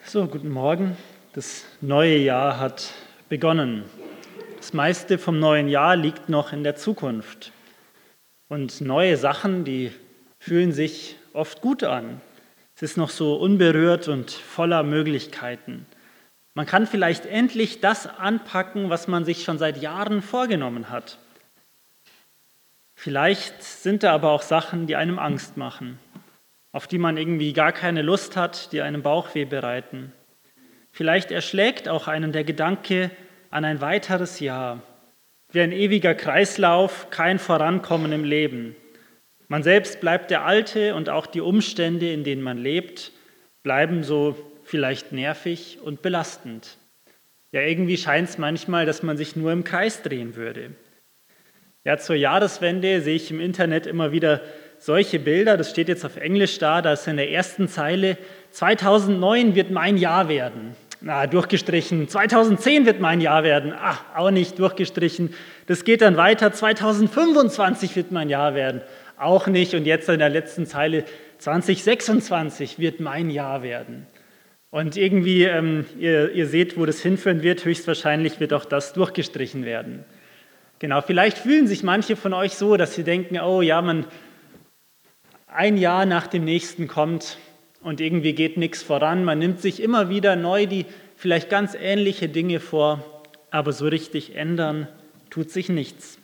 So, guten Morgen. Das neue Jahr hat begonnen. Das meiste vom neuen Jahr liegt noch in der Zukunft. Und neue Sachen, die fühlen sich oft gut an. Es ist noch so unberührt und voller Möglichkeiten. Man kann vielleicht endlich das anpacken, was man sich schon seit Jahren vorgenommen hat. Vielleicht sind da aber auch Sachen, die einem Angst machen, auf die man irgendwie gar keine Lust hat, die einem Bauchweh bereiten. Vielleicht erschlägt auch einen der Gedanke an ein weiteres Jahr, wie ein ewiger Kreislauf, kein Vorankommen im Leben. Man selbst bleibt der Alte und auch die Umstände, in denen man lebt, bleiben so vielleicht nervig und belastend. Ja, irgendwie scheint es manchmal, dass man sich nur im Kreis drehen würde. Ja, zur Jahreswende sehe ich im Internet immer wieder solche Bilder, das steht jetzt auf Englisch da ist in der ersten Zeile, 2009 wird mein Jahr werden. Durchgestrichen. 2010 wird mein Jahr werden. Auch nicht, durchgestrichen. Das geht dann weiter. 2025 wird mein Jahr werden. Auch nicht. Und jetzt in der letzten Zeile, 2026 wird mein Jahr werden. Und irgendwie, ihr seht, wo das hinführen wird. Höchstwahrscheinlich wird auch das durchgestrichen werden. Genau, vielleicht fühlen sich manche von euch so, dass sie denken, oh ja, ein Jahr nach dem nächsten kommt und irgendwie geht nichts voran. Man nimmt sich immer wieder neu die vielleicht ganz ähnliche Dinge vor, aber so richtig ändern tut sich nichts.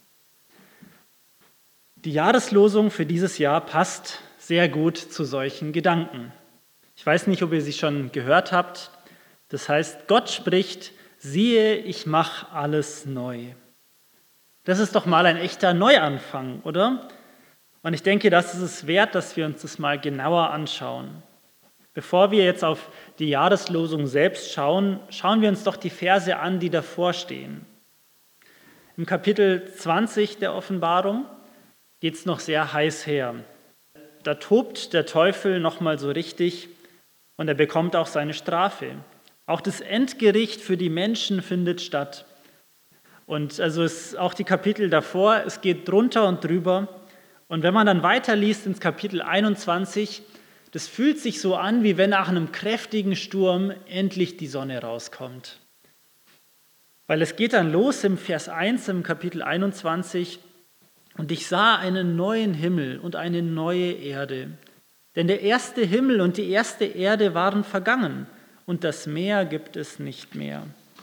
Die Jahreslosung für dieses Jahr passt sehr gut zu solchen Gedanken. Ich weiß nicht, ob ihr sie schon gehört habt. Das heißt, Gott spricht, siehe, ich mache alles neu. Das ist doch mal ein echter Neuanfang, oder? Und ich denke, das ist es wert, dass wir uns das mal genauer anschauen. Bevor wir jetzt auf die Jahreslosung selbst schauen, schauen wir uns doch die Verse an, die davor stehen. Im Kapitel 20 der Offenbarung geht es noch sehr heiß her. Da tobt der Teufel nochmal so richtig und er bekommt auch seine Strafe. Auch das Endgericht für die Menschen findet statt. Und also ist auch die Kapitel davor, es geht drunter und drüber. Und wenn man dann weiterliest ins Kapitel 21, das fühlt sich so an, wie wenn nach einem kräftigen Sturm endlich die Sonne rauskommt. Weil es geht dann los im Vers 1 im Kapitel 21, und ich sah einen neuen Himmel und eine neue Erde. Denn der erste Himmel und die erste Erde waren vergangen und das Meer gibt es nicht mehr.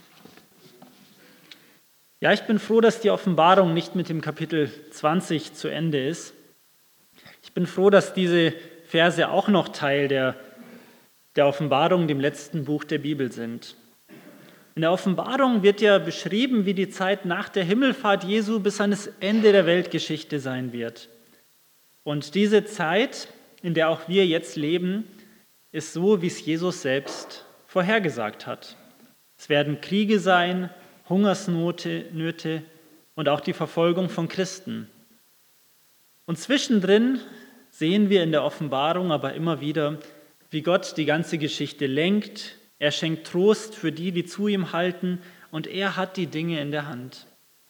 Ja, ich bin froh, dass die Offenbarung nicht mit dem Kapitel 20 zu Ende ist. Ich bin froh, dass diese Verse auch noch Teil der Offenbarung, dem letzten Buch der Bibel sind. In der Offenbarung wird ja beschrieben, wie die Zeit nach der Himmelfahrt Jesu bis an das Ende der Weltgeschichte sein wird. Und diese Zeit, in der auch wir jetzt leben, ist so, wie es Jesus selbst vorhergesagt hat. Es werden Kriege sein, Hungersnöte und auch die Verfolgung von Christen. Und zwischendrin sehen wir in der Offenbarung aber immer wieder, wie Gott die ganze Geschichte lenkt. Er schenkt Trost für die, die zu ihm halten, und er hat die Dinge in der Hand.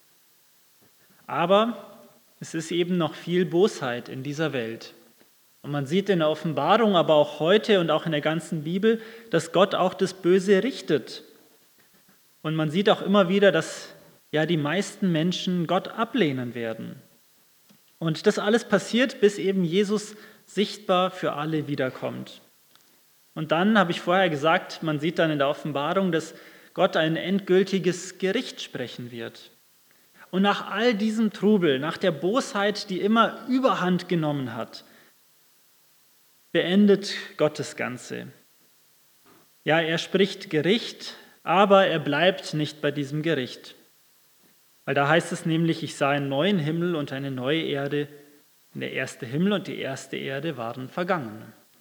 Aber es ist eben noch viel Bosheit in dieser Welt. Und man sieht in der Offenbarung, aber auch heute und auch in der ganzen Bibel, dass Gott auch das Böse richtet. Und man sieht auch immer wieder, dass ja die meisten Menschen Gott ablehnen werden. Und das alles passiert, bis eben Jesus sichtbar für alle wiederkommt. Und dann, habe ich vorher gesagt, man sieht dann in der Offenbarung, dass Gott ein endgültiges Gericht sprechen wird. Und nach all diesem Trubel, nach der Bosheit, die immer Überhand genommen hat, beendet Gott das Ganze. Ja, er spricht Gericht, aber er bleibt nicht bei diesem Gericht. Weil da heißt es nämlich, ich sah einen neuen Himmel und eine neue Erde. Und der erste Himmel und die erste Erde waren vergangen.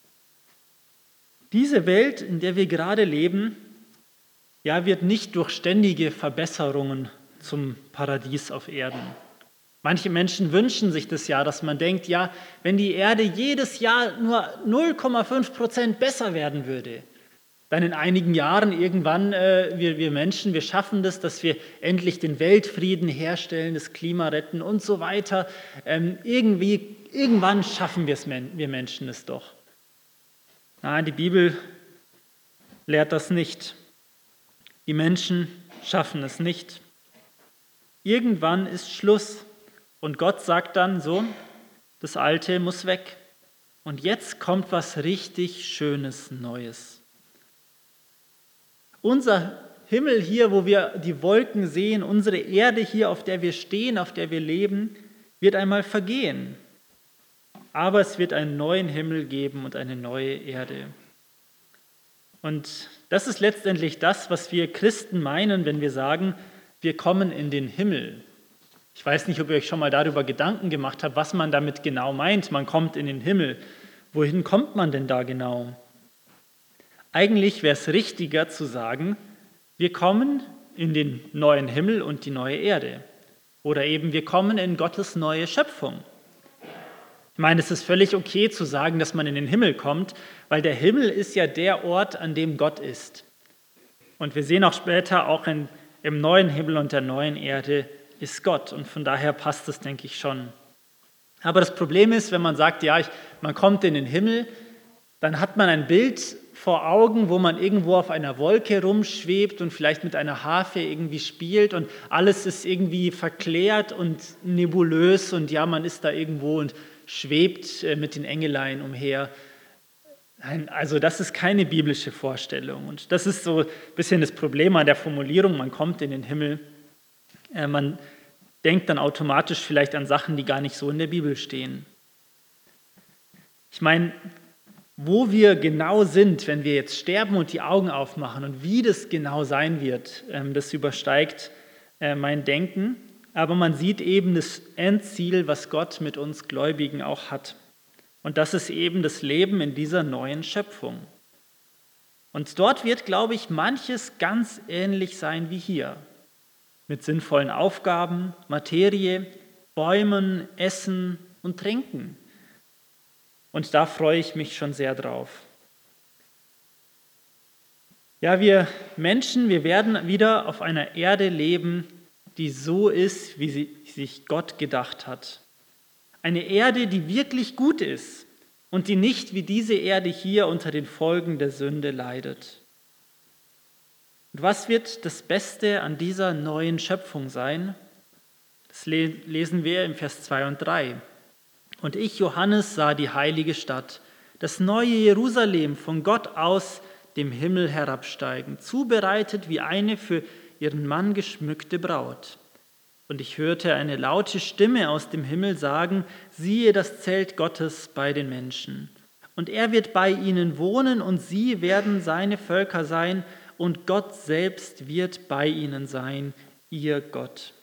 Diese Welt, in der wir gerade leben, ja, wird nicht durch ständige Verbesserungen zum Paradies auf Erden. Manche Menschen wünschen sich das ja, dass man denkt, ja, wenn die Erde jedes Jahr nur 0,5% besser werden würde, dann in einigen Jahren irgendwann, wir Menschen, wir schaffen das, dass wir endlich den Weltfrieden herstellen, das Klima retten und so weiter. Irgendwann schaffen wir Menschen es doch. Die Bibel lehrt das nicht. Die Menschen schaffen es nicht. Irgendwann ist Schluss und Gott sagt dann so, das Alte muss weg. Und jetzt kommt was richtig Schönes, Neues. Unser Himmel hier, wo wir die Wolken sehen, unsere Erde hier, auf der wir stehen, auf der wir leben, wird einmal vergehen. Aber es wird einen neuen Himmel geben und eine neue Erde. Und das ist letztendlich das, was wir Christen meinen, wenn wir sagen, wir kommen in den Himmel. Ich weiß nicht, ob ihr euch schon mal darüber Gedanken gemacht habt, was man damit genau meint. Man kommt in den Himmel. Wohin kommt man denn da genau? Eigentlich wäre es richtiger zu sagen, wir kommen in den neuen Himmel und die neue Erde. Oder eben, wir kommen in Gottes neue Schöpfung. Ich meine, es ist völlig okay zu sagen, dass man in den Himmel kommt, weil der Himmel ist ja der Ort, an dem Gott ist. Und wir sehen auch später, auch im neuen Himmel und der neuen Erde ist Gott. Und von daher passt es, denke ich, schon. Aber das Problem ist, wenn man sagt, ja, man kommt in den Himmel, dann hat man ein Bild vor Augen, wo man irgendwo auf einer Wolke rumschwebt und vielleicht mit einer Harfe irgendwie spielt und alles ist irgendwie verklärt und nebulös und ja, man ist da irgendwo und schwebt mit den Engelein umher. Nein, also das ist keine biblische Vorstellung und das ist so ein bisschen das Problem an der Formulierung, man kommt in den Himmel. Man denkt dann automatisch vielleicht an Sachen, die gar nicht so in der Bibel stehen. Ich meine, wo wir genau sind, wenn wir jetzt sterben und die Augen aufmachen und wie das genau sein wird, das übersteigt mein Denken. Aber man sieht eben das Endziel, was Gott mit uns Gläubigen auch hat. Und das ist eben das Leben in dieser neuen Schöpfung. Und dort wird, glaube ich, manches ganz ähnlich sein wie hier. Mit sinnvollen Aufgaben, Materie, Bäumen, Essen und Trinken. Und da freue ich mich schon sehr drauf. Ja, wir Menschen, wir werden wieder auf einer Erde leben, die so ist, wie sie sich Gott gedacht hat. Eine Erde, die wirklich gut ist und die nicht wie diese Erde hier unter den Folgen der Sünde leidet. Und was wird das Beste an dieser neuen Schöpfung sein? Das lesen wir im Vers 2 und 3. Und ich, Johannes, sah die heilige Stadt, das neue Jerusalem von Gott aus dem Himmel herabsteigen, zubereitet wie eine für ihren Mann geschmückte Braut. Und ich hörte eine laute Stimme aus dem Himmel sagen, siehe das Zelt Gottes bei den Menschen. Und er wird bei ihnen wohnen und sie werden seine Völker sein und Gott selbst wird bei ihnen sein, ihr Gott.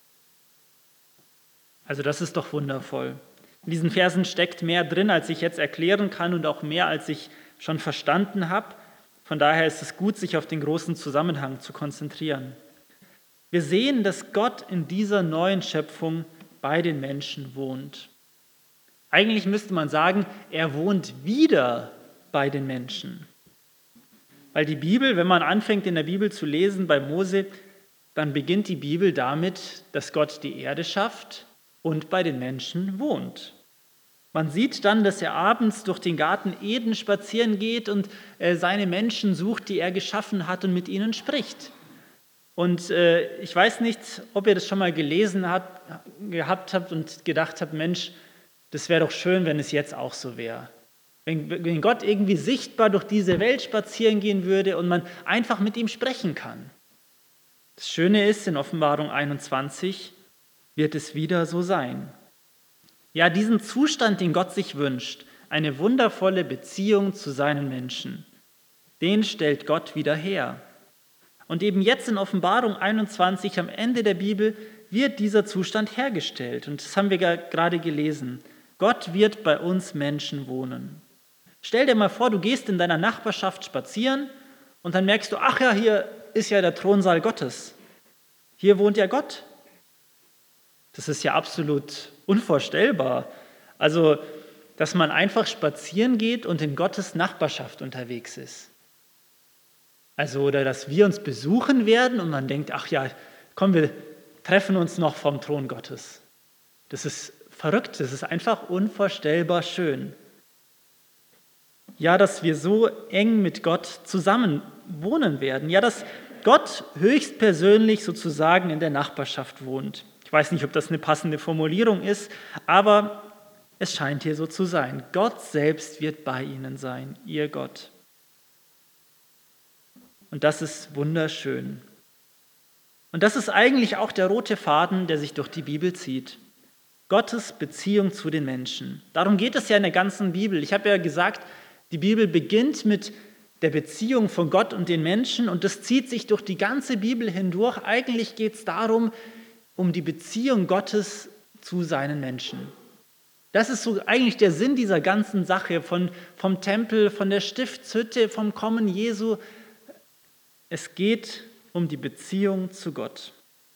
Also das ist doch wundervoll. In diesen Versen steckt mehr drin, als ich jetzt erklären kann und auch mehr, als ich schon verstanden habe. Von daher ist es gut, sich auf den großen Zusammenhang zu konzentrieren. Wir sehen, dass Gott in dieser neuen Schöpfung bei den Menschen wohnt. Eigentlich müsste man sagen, er wohnt wieder bei den Menschen. Weil die Bibel, wenn man anfängt in der Bibel zu lesen bei Mose, dann beginnt die Bibel damit, dass Gott die Erde schafft und bei den Menschen wohnt. Man sieht dann, dass er abends durch den Garten Eden spazieren geht und seine Menschen sucht, die er geschaffen hat und mit ihnen spricht. Und ich weiß nicht, ob ihr das schon mal gelesen gehabt habt und gedacht habt, Mensch, das wäre doch schön, wenn es jetzt auch so wäre. Wenn Gott irgendwie sichtbar durch diese Welt spazieren gehen würde und man einfach mit ihm sprechen kann. Das Schöne ist, in Offenbarung 21 wird es wieder so sein. Ja, diesen Zustand, den Gott sich wünscht, eine wundervolle Beziehung zu seinen Menschen, den stellt Gott wieder her. Und eben jetzt in Offenbarung 21, am Ende der Bibel, wird dieser Zustand hergestellt. Und das haben wir gerade gelesen. Gott wird bei uns Menschen wohnen. Stell dir mal vor, du gehst in deiner Nachbarschaft spazieren und dann merkst du, ach ja, hier ist ja der Thronsaal Gottes. Hier wohnt ja Gott. Das ist ja absolut unvorstellbar. Also, dass man einfach spazieren geht und in Gottes Nachbarschaft unterwegs ist. Also, oder dass wir uns besuchen werden und man denkt, ach ja, komm, wir treffen uns noch vom Thron Gottes. Das ist verrückt, das ist einfach unvorstellbar schön. Ja, dass wir so eng mit Gott zusammen wohnen werden. Ja, dass Gott höchstpersönlich sozusagen in der Nachbarschaft wohnt. Ich weiß nicht, ob das eine passende Formulierung ist, aber es scheint hier so zu sein. Gott selbst wird bei ihnen sein, ihr Gott. Und das ist wunderschön. Und das ist eigentlich auch der rote Faden, der sich durch die Bibel zieht. Gottes Beziehung zu den Menschen. Darum geht es ja in der ganzen Bibel. Ich habe ja gesagt, die Bibel beginnt mit der Beziehung von Gott und den Menschen und das zieht sich durch die ganze Bibel hindurch. Eigentlich geht es darum, um die Beziehung Gottes zu seinen Menschen. Das ist so eigentlich der Sinn dieser ganzen Sache, vom Tempel, von der Stiftshütte, vom Kommen Jesu. Es geht um die Beziehung zu Gott.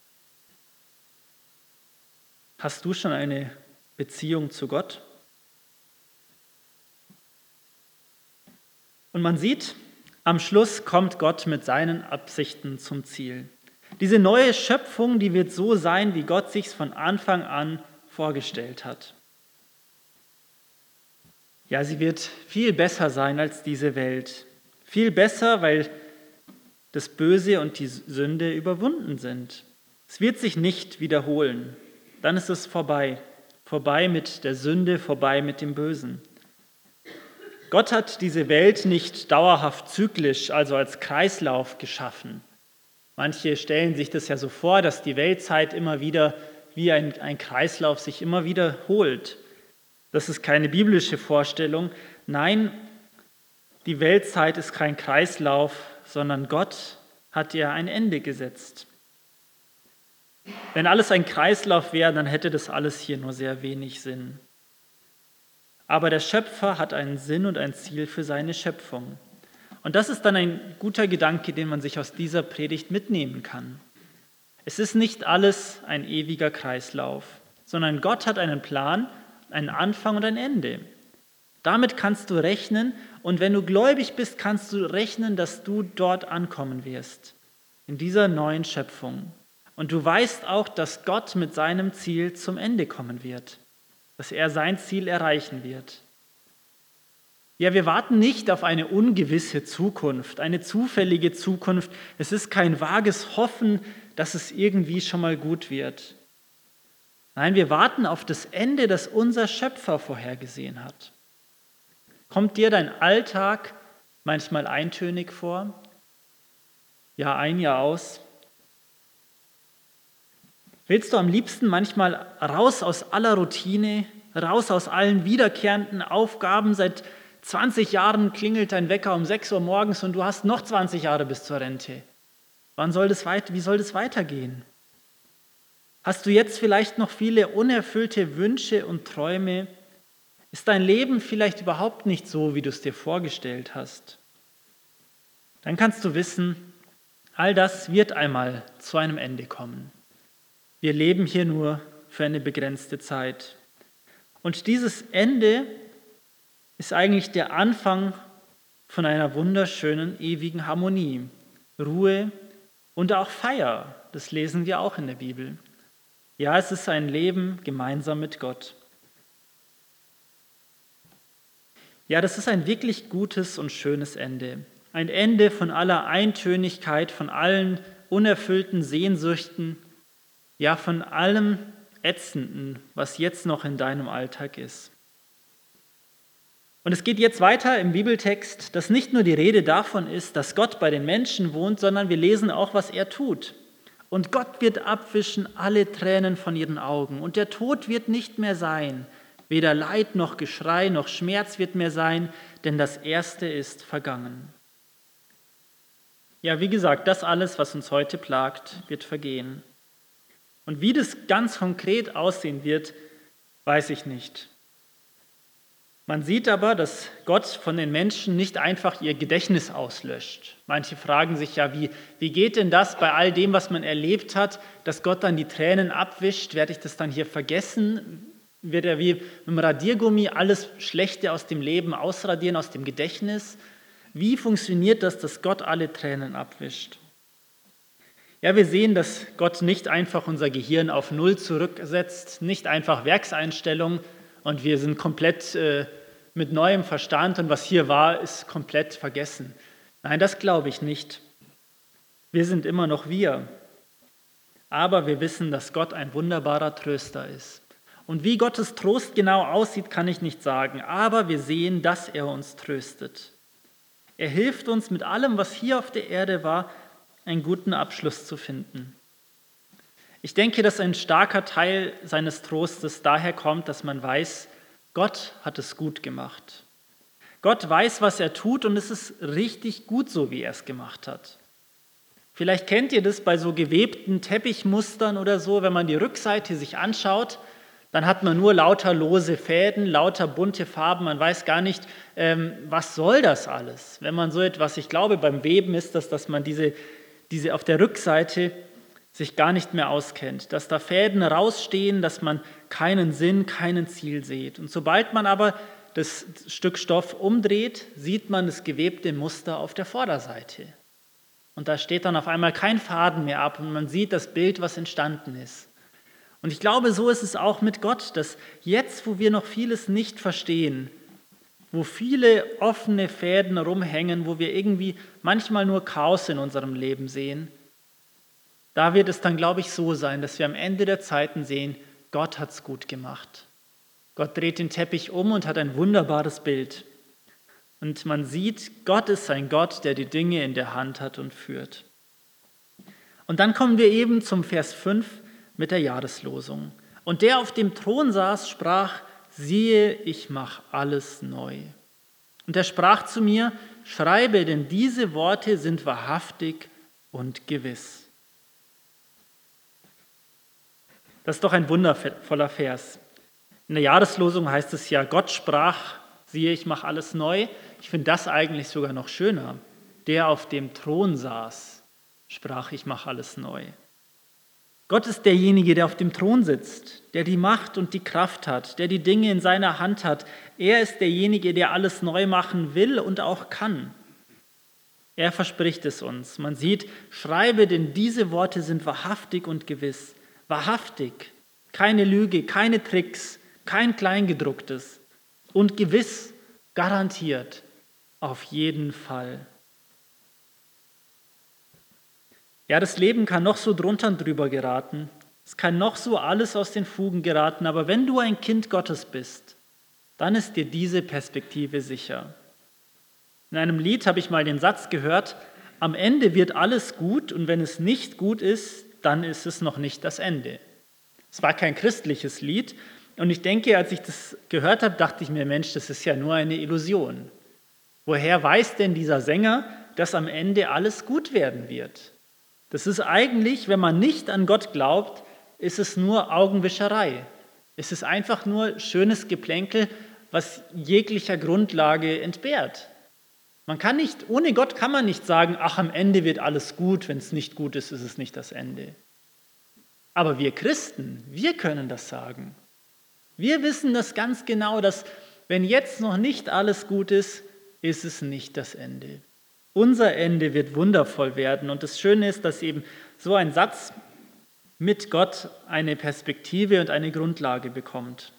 Hast du schon eine Beziehung zu Gott? Und man sieht, am Schluss kommt Gott mit seinen Absichten zum Ziel. Diese neue Schöpfung, die wird so sein, wie Gott sich's von Anfang an vorgestellt hat. Ja, sie wird viel besser sein als diese Welt. Viel besser, weil das Böse und die Sünde überwunden sind. Es wird sich nicht wiederholen. Dann ist es vorbei. Vorbei mit der Sünde, vorbei mit dem Bösen. Gott hat diese Welt nicht dauerhaft zyklisch, also als Kreislauf geschaffen. Manche stellen sich das ja so vor, dass die Weltzeit immer wieder wie ein Kreislauf sich immer wiederholt. Das ist keine biblische Vorstellung. Nein, die Weltzeit ist kein Kreislauf, sondern Gott hat ihr ein Ende gesetzt. Wenn alles ein Kreislauf wäre, dann hätte das alles hier nur sehr wenig Sinn. Aber der Schöpfer hat einen Sinn und ein Ziel für seine Schöpfung. Und das ist dann ein guter Gedanke, den man sich aus dieser Predigt mitnehmen kann. Es ist nicht alles ein ewiger Kreislauf, sondern Gott hat einen Plan, einen Anfang und ein Ende. Damit kannst du rechnen und wenn du gläubig bist, kannst du rechnen, dass du dort ankommen wirst, in dieser neuen Schöpfung. Und du weißt auch, dass Gott mit seinem Ziel zum Ende kommen wird, dass er sein Ziel erreichen wird. Ja, wir warten nicht auf eine ungewisse Zukunft, eine zufällige Zukunft. Es ist kein vages Hoffen, dass es irgendwie schon mal gut wird. Nein, wir warten auf das Ende, das unser Schöpfer vorhergesehen hat. Kommt dir dein Alltag manchmal eintönig vor? Jahr ein, Jahr aus? Willst du am liebsten manchmal raus aus aller Routine, raus aus allen wiederkehrenden Aufgaben? Seit 20 Jahren klingelt dein Wecker um 6 Uhr morgens und du hast noch 20 Jahre bis zur Rente. Wie soll das weitergehen? Hast du jetzt vielleicht noch viele unerfüllte Wünsche und Träume? Ist dein Leben vielleicht überhaupt nicht so, wie du es dir vorgestellt hast? Dann kannst du wissen, all das wird einmal zu einem Ende kommen. Wir leben hier nur für eine begrenzte Zeit. Und dieses Ende ist eigentlich der Anfang von einer wunderschönen, ewigen Harmonie, Ruhe und auch Feier. Das lesen wir auch in der Bibel. Ja, es ist ein Leben gemeinsam mit Gott. Ja, das ist ein wirklich gutes und schönes Ende. Ein Ende von aller Eintönigkeit, von allen unerfüllten Sehnsüchten, ja, von allem Ätzenden, was jetzt noch in deinem Alltag ist. Und es geht jetzt weiter im Bibeltext, dass nicht nur die Rede davon ist, dass Gott bei den Menschen wohnt, sondern wir lesen auch, was er tut. Und Gott wird abwischen alle Tränen von ihren Augen und der Tod wird nicht mehr sein. Weder Leid noch Geschrei noch Schmerz wird mehr sein, denn das Erste ist vergangen. Ja, wie gesagt, das alles, was uns heute plagt, wird vergehen. Und wie das ganz konkret aussehen wird, weiß ich nicht. Man sieht aber, dass Gott von den Menschen nicht einfach ihr Gedächtnis auslöscht. Manche fragen sich ja, wie geht denn das bei all dem, was man erlebt hat, dass Gott dann die Tränen abwischt? Werde ich das dann hier vergessen? Wird er wie mit dem Radiergummi alles Schlechte aus dem Leben ausradieren, aus dem Gedächtnis? Wie funktioniert das, dass Gott alle Tränen abwischt? Ja, wir sehen, dass Gott nicht einfach unser Gehirn auf Null zurücksetzt, nicht einfach Werkseinstellung und wir sind komplett mit neuem Verstand und was hier war, ist komplett vergessen. Nein, das glaube ich nicht. Wir sind immer noch wir. Aber wir wissen, dass Gott ein wunderbarer Tröster ist. Und wie Gottes Trost genau aussieht, kann ich nicht sagen. Aber wir sehen, dass er uns tröstet. Er hilft uns mit allem, was hier auf der Erde war, einen guten Abschluss zu finden. Ich denke, dass ein starker Teil seines Trostes daher kommt, dass man weiß, Gott hat es gut gemacht. Gott weiß, was er tut und es ist richtig gut so, wie er es gemacht hat. Vielleicht kennt ihr das bei so gewebten Teppichmustern oder so, wenn man die Rückseite sich anschaut, dann hat man nur lauter lose Fäden, lauter bunte Farben, man weiß gar nicht, was soll das alles? Wenn man so etwas, ich glaube beim Weben ist das, dass man diese auf der Rückseite sich gar nicht mehr auskennt, dass da Fäden rausstehen, dass man keinen Sinn, keinen Ziel sieht. Und sobald man aber das Stück Stoff umdreht, sieht man das gewebte Muster auf der Vorderseite. Und da steht dann auf einmal kein Faden mehr ab und man sieht das Bild, was entstanden ist. Und ich glaube, so ist es auch mit Gott, dass jetzt, wo wir noch vieles nicht verstehen, wo viele offene Fäden rumhängen, wo wir irgendwie manchmal nur Chaos in unserem Leben sehen, da wird es dann, glaube ich, so sein, dass wir am Ende der Zeiten sehen, Gott hat es gut gemacht. Gott dreht den Teppich um und hat ein wunderbares Bild. Und man sieht, Gott ist ein Gott, der die Dinge in der Hand hat und führt. Und dann kommen wir eben zum Vers 5 mit der Jahreslosung. Und der auf dem Thron saß, sprach, siehe, ich mache alles neu. Und er sprach zu mir, schreibe, denn diese Worte sind wahrhaftig und gewiss. Das ist doch ein wundervoller Vers. In der Jahreslosung heißt es ja, Gott sprach, siehe, ich mache alles neu. Ich finde das eigentlich sogar noch schöner. Der auf dem Thron saß, sprach, ich mache alles neu. Gott ist derjenige, der auf dem Thron sitzt, der die Macht und die Kraft hat, der die Dinge in seiner Hand hat. Er ist derjenige, der alles neu machen will und auch kann. Er verspricht es uns. Man sieht, schreibe, denn diese Worte sind wahrhaftig und gewiss. Wahrhaftig, keine Lüge, keine Tricks, kein Kleingedrucktes und gewiss, garantiert, auf jeden Fall. Ja, das Leben kann noch so drunter und drüber geraten, es kann noch so alles aus den Fugen geraten, aber wenn du ein Kind Gottes bist, dann ist dir diese Perspektive sicher. In einem Lied habe ich mal den Satz gehört, am Ende wird alles gut und wenn es nicht gut ist, dann ist es noch nicht das Ende. Es war kein christliches Lied und ich denke, als ich das gehört habe, dachte ich mir, Mensch, das ist ja nur eine Illusion. Woher weiß denn dieser Sänger, dass am Ende alles gut werden wird? Das ist eigentlich, wenn man nicht an Gott glaubt, ist es nur Augenwischerei. Es ist einfach nur schönes Geplänkel, was jeglicher Grundlage entbehrt. Ohne Gott kann man nicht sagen, ach, am Ende wird alles gut, wenn es nicht gut ist, ist es nicht das Ende. Aber wir Christen, wir können das sagen. Wir wissen das ganz genau, dass wenn jetzt noch nicht alles gut ist, ist es nicht das Ende. Unser Ende wird wundervoll werden. Und das Schöne ist, dass eben so ein Satz mit Gott eine Perspektive und eine Grundlage bekommt.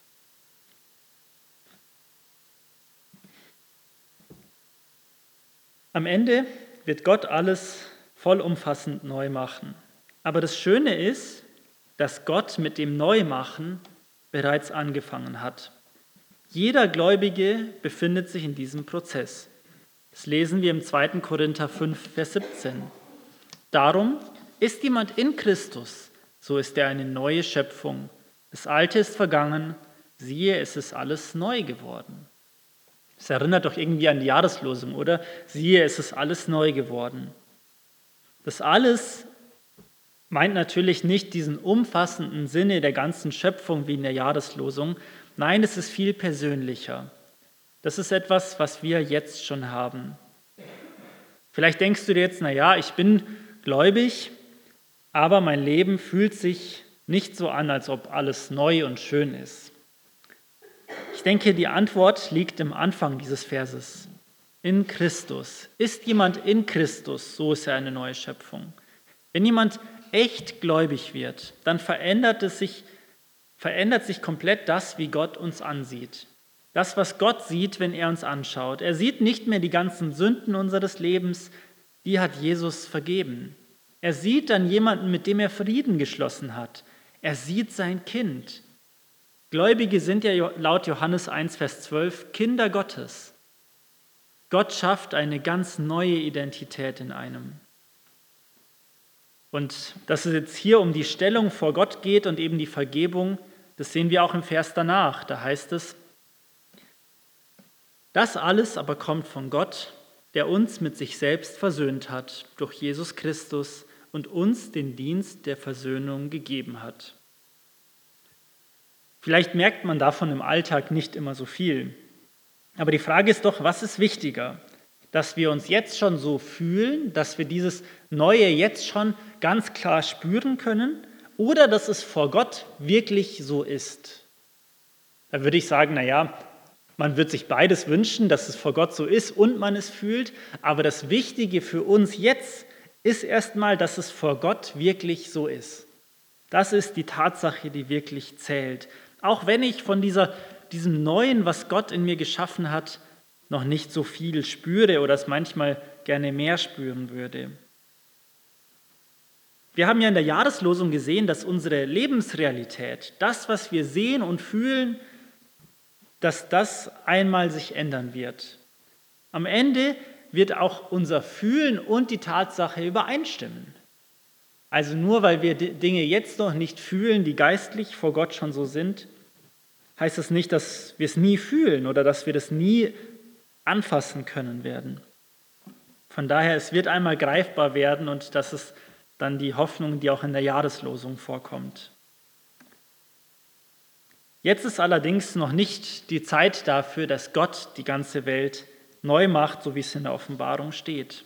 Am Ende wird Gott alles vollumfassend neu machen. Aber das Schöne ist, dass Gott mit dem Neumachen bereits angefangen hat. Jeder Gläubige befindet sich in diesem Prozess. Das lesen wir im 2. Korinther 5, Vers 17. Darum ist jemand in Christus, so ist er eine neue Schöpfung. Das Alte ist vergangen, siehe, es ist alles neu geworden. Das erinnert doch irgendwie an die Jahreslosung, oder? Siehe, es ist alles neu geworden. Das alles meint natürlich nicht diesen umfassenden Sinne der ganzen Schöpfung wie in der Jahreslosung. Nein, es ist viel persönlicher. Das ist etwas, was wir jetzt schon haben. Vielleicht denkst du dir jetzt, naja, ich bin gläubig, aber mein Leben fühlt sich nicht so an, als ob alles neu und schön ist. Ich denke, die Antwort liegt im Anfang dieses Verses. In Christus. Ist jemand in Christus, so ist er eine neue Schöpfung. Wenn jemand echt gläubig wird, dann verändert sich komplett das, wie Gott uns ansieht. Das, was Gott sieht, wenn er uns anschaut. Er sieht nicht mehr die ganzen Sünden unseres Lebens, die hat Jesus vergeben. Er sieht dann jemanden, mit dem er Frieden geschlossen hat. Er sieht sein Kind. Gläubige sind ja laut Johannes 1, Vers 12 Kinder Gottes. Gott schafft eine ganz neue Identität in einem. Und dass es jetzt hier um die Stellung vor Gott geht und eben die Vergebung, das sehen wir auch im Vers danach. Da heißt es, das alles aber kommt von Gott, der uns mit sich selbst versöhnt hat, durch Jesus Christus und uns den Dienst der Versöhnung gegeben hat. Vielleicht merkt man davon im Alltag nicht immer so viel. Aber die Frage ist doch, was ist wichtiger? Dass wir uns jetzt schon so fühlen, dass wir dieses Neue jetzt schon ganz klar spüren können, oder dass es vor Gott wirklich so ist? Da würde ich sagen, man wird sich beides wünschen, dass es vor Gott so ist und man es fühlt, aber das Wichtige für uns jetzt ist erstmal, dass es vor Gott wirklich so ist. Das ist die Tatsache, die wirklich zählt. Auch wenn ich von diesem Neuen, was Gott in mir geschaffen hat, noch nicht so viel spüre oder es manchmal gerne mehr spüren würde. Wir haben ja in der Jahreslosung gesehen, dass unsere Lebensrealität, das, was wir sehen und fühlen, dass das einmal sich ändern wird. Am Ende wird auch unser Fühlen und die Tatsache übereinstimmen. Also nur weil wir Dinge jetzt noch nicht fühlen, die geistlich vor Gott schon so sind, heißt das nicht, dass wir es nie fühlen oder dass wir das nie anfassen können werden. Von daher, es wird einmal greifbar werden und das ist dann die Hoffnung, die auch in der Jahreslosung vorkommt. Jetzt ist allerdings noch nicht die Zeit dafür, dass Gott die ganze Welt neu macht, so wie es in der Offenbarung steht.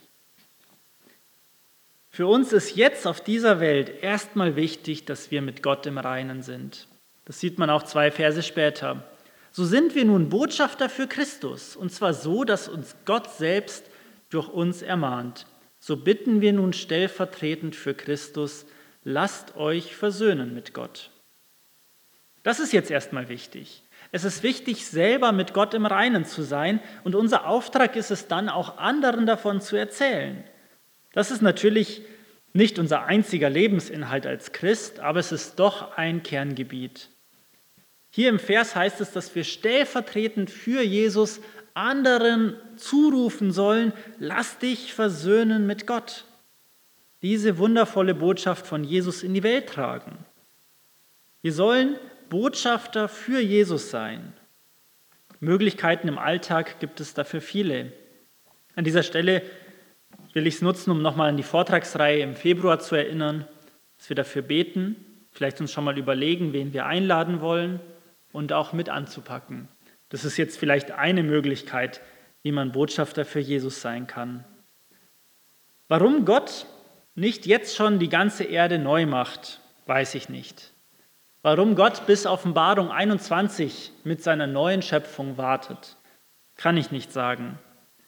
Für uns ist jetzt auf dieser Welt erstmal wichtig, dass wir mit Gott im Reinen sind. Das sieht man auch 2 Verse später. So sind wir nun Botschafter für Christus, und zwar so, dass uns Gott selbst durch uns ermahnt. So bitten wir nun stellvertretend für Christus, lasst euch versöhnen mit Gott. Das ist jetzt erstmal wichtig. Es ist wichtig, selber mit Gott im Reinen zu sein, und unser Auftrag ist es dann, auch anderen davon zu erzählen. Das ist natürlich nicht unser einziger Lebensinhalt als Christ, aber es ist doch ein Kerngebiet. Hier im Vers heißt es, dass wir stellvertretend für Jesus anderen zurufen sollen, lass dich versöhnen mit Gott. Diese wundervolle Botschaft von Jesus in die Welt tragen. Wir sollen Botschafter für Jesus sein. Möglichkeiten im Alltag gibt es dafür viele. An dieser Stelle will ich es nutzen, um nochmal an die Vortragsreihe im Februar zu erinnern, dass wir dafür beten, vielleicht uns schon mal überlegen, wen wir einladen wollen und auch mit anzupacken. Das ist jetzt vielleicht eine Möglichkeit, wie man Botschafter für Jesus sein kann. Warum Gott nicht jetzt schon die ganze Erde neu macht, weiß ich nicht. Warum Gott bis Offenbarung 21 mit seiner neuen Schöpfung wartet, kann ich nicht sagen.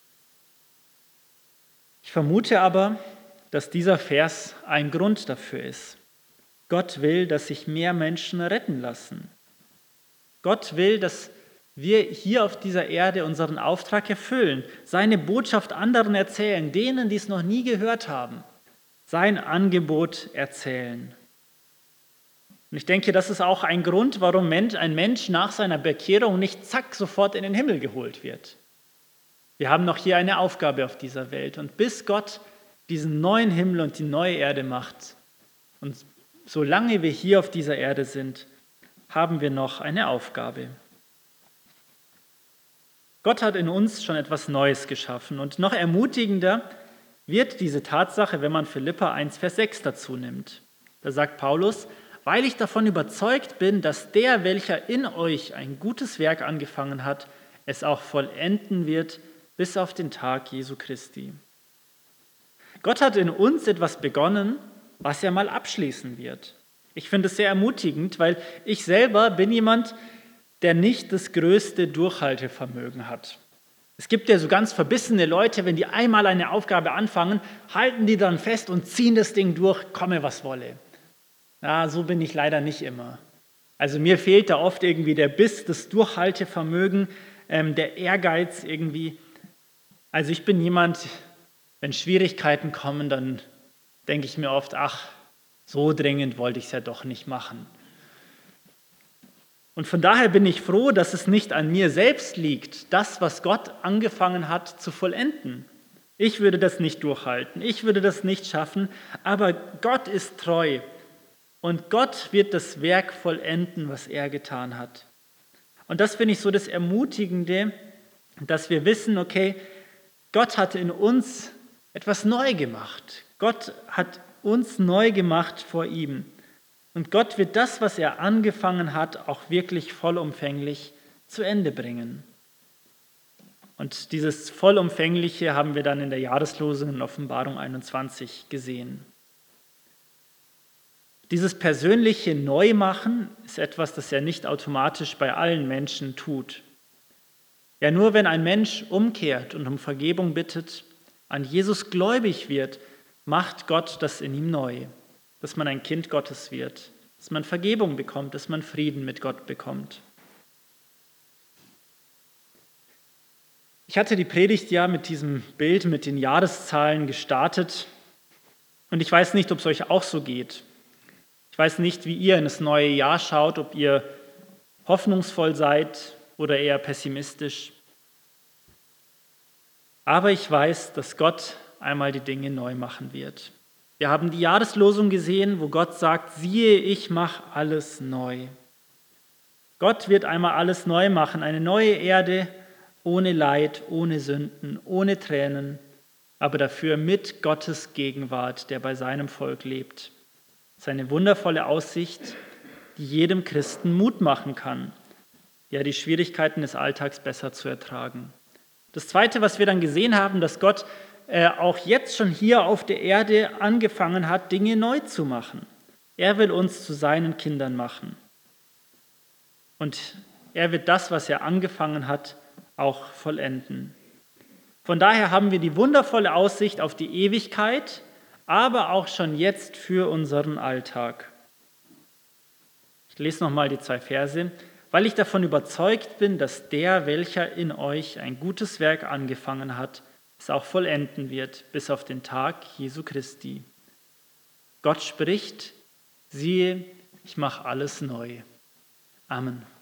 Ich vermute aber, dass dieser Vers ein Grund dafür ist. Gott will, dass sich mehr Menschen retten lassen. Gott will, dass wir hier auf dieser Erde unseren Auftrag erfüllen, seine Botschaft anderen erzählen, denen, die es noch nie gehört haben, sein Angebot erzählen. Und ich denke, das ist auch ein Grund, warum ein Mensch nach seiner Bekehrung nicht zack sofort in den Himmel geholt wird. Wir haben noch hier eine Aufgabe auf dieser Welt, und bis Gott diesen neuen Himmel und die neue Erde macht, und solange wir hier auf dieser Erde sind, haben wir noch eine Aufgabe. Gott hat in uns schon etwas Neues geschaffen, und noch ermutigender wird diese Tatsache, wenn man Philipper 1, Vers 6 dazu nimmt. Da sagt Paulus, weil ich davon überzeugt bin, dass der, welcher in euch ein gutes Werk angefangen hat, es auch vollenden wird bis auf den Tag Jesu Christi. Gott hat in uns etwas begonnen, was er mal abschließen wird. Ich finde es sehr ermutigend, weil ich selber bin jemand, der nicht das größte Durchhaltevermögen hat. Es gibt ja so ganz verbissene Leute, wenn die einmal eine Aufgabe anfangen, halten die dann fest und ziehen das Ding durch, komme was wolle. Ja, so bin ich leider nicht immer. Also mir fehlt da oft irgendwie der Biss, das Durchhaltevermögen, der Ehrgeiz irgendwie. Also ich bin jemand, wenn Schwierigkeiten kommen, dann denke ich mir oft, ach, so dringend wollte ich es ja doch nicht machen. Und von daher bin ich froh, dass es nicht an mir selbst liegt, das, was Gott angefangen hat, zu vollenden. Ich würde das nicht durchhalten, ich würde das nicht schaffen, aber Gott ist treu und Gott wird das Werk vollenden, was er getan hat. Und das finde ich so das Ermutigende, dass wir wissen, okay, Gott hat in uns etwas neu gemacht. Gott hat uns neu gemacht vor ihm. Und Gott wird das, was er angefangen hat, auch wirklich vollumfänglich zu Ende bringen. Und dieses Vollumfängliche haben wir dann in der Jahreslosung in Offenbarung 21 gesehen. Dieses persönliche Neumachen ist etwas, das er nicht automatisch bei allen Menschen tut. Ja, nur wenn ein Mensch umkehrt und um Vergebung bittet, an Jesus gläubig wird, macht Gott das in ihm neu, dass man ein Kind Gottes wird, dass man Vergebung bekommt, dass man Frieden mit Gott bekommt. Ich hatte die Predigt ja mit diesem Bild mit den Jahreszahlen gestartet und ich weiß nicht, ob es euch auch so geht. Ich weiß nicht, wie ihr in das neue Jahr schaut, ob ihr hoffnungsvoll seid oder eher pessimistisch. Aber ich weiß, dass Gott einmal die Dinge neu machen wird. Wir haben die Jahreslosung gesehen, wo Gott sagt, siehe, ich mache alles neu. Gott wird einmal alles neu machen, eine neue Erde, ohne Leid, ohne Sünden, ohne Tränen, aber dafür mit Gottes Gegenwart, der bei seinem Volk lebt. Das ist eine wundervolle Aussicht, die jedem Christen Mut machen kann, ja, die Schwierigkeiten des Alltags besser zu ertragen. Das Zweite, was wir dann gesehen haben, dass Gott auch jetzt schon hier auf der Erde angefangen hat, Dinge neu zu machen. Er will uns zu seinen Kindern machen. Und er wird das, was er angefangen hat, auch vollenden. Von daher haben wir die wundervolle Aussicht auf die Ewigkeit, aber auch schon jetzt für unseren Alltag. Ich lese nochmal die 2 Verse. Weil ich davon überzeugt bin, dass der, welcher in euch ein gutes Werk angefangen hat, es auch vollenden wird, bis auf den Tag Jesu Christi. Gott spricht, siehe, ich mache alles neu. Amen.